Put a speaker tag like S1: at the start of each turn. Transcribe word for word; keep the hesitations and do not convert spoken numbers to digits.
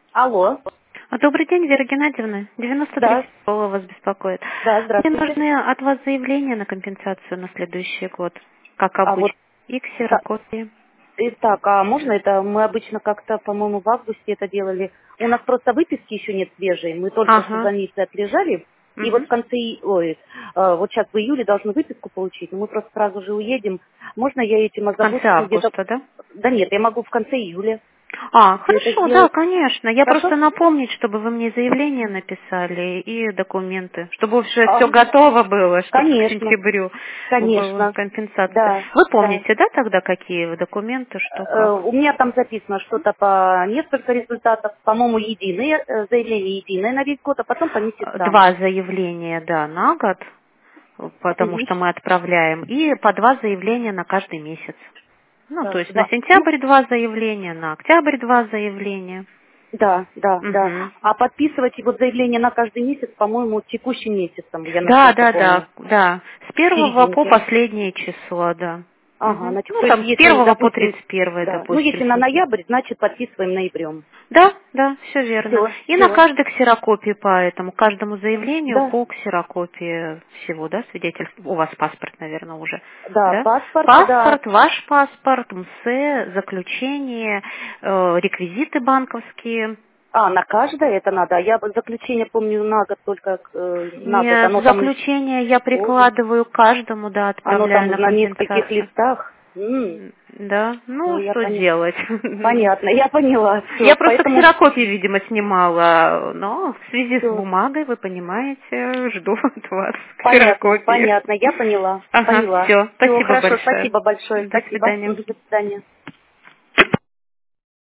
S1: Алло.
S2: А, Добрый день, Вера Геннадьевна. девяносто три
S1: Да,
S2: школа вас беспокоит.
S1: да,
S2: Мне
S1: здравствуйте.
S2: нужны от вас заявления на компенсацию на следующий год, как
S1: А вот,
S2: обычно, и
S1: та-
S2: ксерокопии.
S1: и так, а можно это? Мы обычно как-то, по-моему, в августе это делали. У нас просто выписки еще нет свежей. Мы только что в
S2: Ага.
S1: больнице отлежали. И вот
S2: Угу.
S1: в конце, и- ой, э, вот сейчас в июле должны выписку получить, но мы просто сразу же уедем. Можно я этим
S2: В конце
S1: озабочусь, ну, где-то...
S2: августа, да?
S1: Да нет, я могу в конце июля
S2: А,
S1: все это
S2: хорошо, да,
S1: сделать.
S2: конечно. Я
S1: Хорошо?
S2: просто напомнить, чтобы вы мне заявление написали и документы, чтобы уже все
S1: А,
S2: готово было, чтобы к
S1: конечно,
S2: сентябрю была
S1: конечно.
S2: компенсация.
S1: Да,
S2: Вы
S1: да.
S2: помните, да, тогда какие вы документы, что,
S1: Э,
S2: как?
S1: У меня там записано что-то по несколько результатов, по-моему, единые, э, заявление единое на весь год, а потом по месяцам.
S2: Два заявления, да, на год, потому
S1: Мгм.
S2: что мы отправляем, и по два заявления на каждый месяц. Ну, то
S1: Так,
S2: есть на
S1: два. Ну,
S2: сентябрь два заявления, на октябрь два заявления.
S1: да, да, да.
S2: Мгм.
S1: А подписывать вот заявление на каждый месяц, по-моему, текущим месяцем, я
S2: Да,
S1: насколько
S2: да,
S1: помню,
S2: да, да. С
S1: в
S2: первого по
S1: серединке.
S2: последнее число, да.
S1: Ага,
S2: Мгм.
S1: значит,
S2: Ну,
S1: то есть
S2: там с
S1: если,
S2: первого по
S1: допустим,
S2: тридцать первое,
S1: да, ну если
S2: допустим,
S1: на
S2: сентябрь.
S1: ноябрь, значит подписываем ноябрем.
S2: Да, да, все верно.
S1: Все,
S2: И на
S1: все.
S2: каждой ксерокопии по этому, каждому заявлению
S1: Да,
S2: по ксерокопии всего, да, свидетельств. У вас паспорт, наверное, уже,
S1: да,
S2: да?
S1: паспорт, да.
S2: Паспорт, ваш паспорт, МС, заключение, э, реквизиты банковские.
S1: А, на каждое это надо. А я вот заключение помню на год только э, на год.
S2: Нет,
S1: Оно там
S2: заключение я
S1: тоже.
S2: прикладываю к каждому, да,
S1: Оно
S2: отправляю
S1: там
S2: на
S1: на нескольких
S2: компенсацию.
S1: листах. М,
S2: М, Да,
S1: всё,
S2: ну
S1: я
S2: что
S1: поняла.
S2: делать?
S1: Понятно, я поняла. Все,
S2: Я просто
S1: поэтому
S2: ксерокопии, видимо, снимала, но в связи с
S1: все.
S2: бумагой, вы понимаете, жду от вас
S1: Понятно,
S2: ксерокопии.
S1: понятно, я поняла.
S2: Ага,
S1: Поняла.
S2: все,
S1: Все,
S2: спасибо
S1: хорошо,
S2: большое.
S1: спасибо большое.
S2: До
S1: Спасибо.
S2: свидания.
S1: Мгм, до свидания.